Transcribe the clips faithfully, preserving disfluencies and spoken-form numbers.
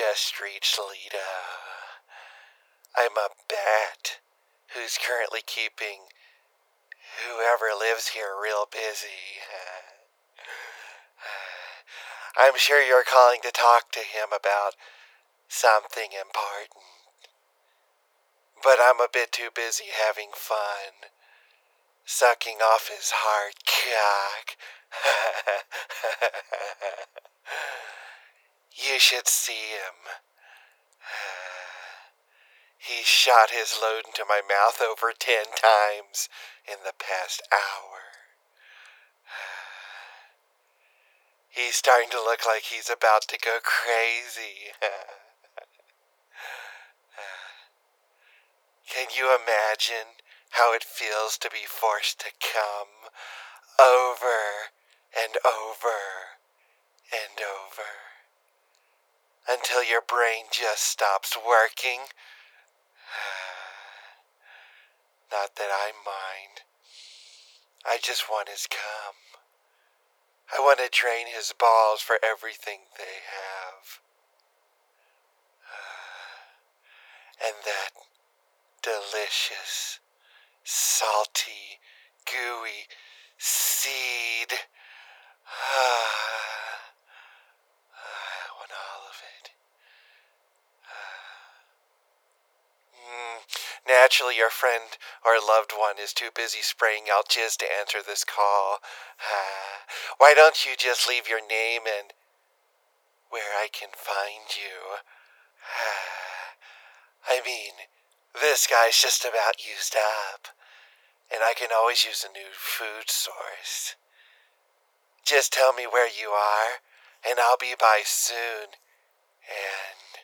streets, Lita. I'm a bat who's currently keeping whoever lives here real busy. I'm sure you're calling to talk to him about something important. But I'm a bit too busy having fun, sucking off his hard cock. You should see him. He shot his load into my mouth over ten times in the past hour. He's starting to look like he's about to go crazy. Can you imagine how it feels to be forced to come over and over and over until your brain just stops working? Not that I mind. I just want his cum. I want to drain his balls for everything they have. And that delicious, salty, gooey seed. I want all of it. Mm, naturally, your friend or loved one is too busy spraying out jizz to answer this call. Why don't you just leave your name and where I can find you? I mean, this guy's just about used up, and I can always use a new food source. Just tell me where you are, and I'll be by soon, and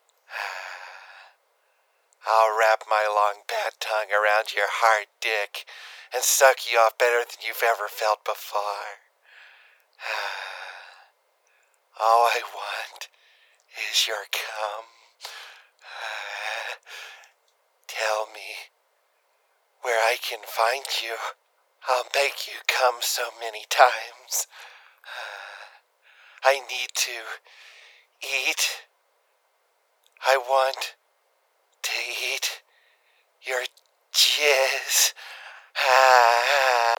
I'll wrap my long bat tongue around your hard dick and suck you off better than you've ever felt before. All I want is your cum. Tell me where I can find you. I'll make you come so many times. I need to eat. I want to eat your jizz.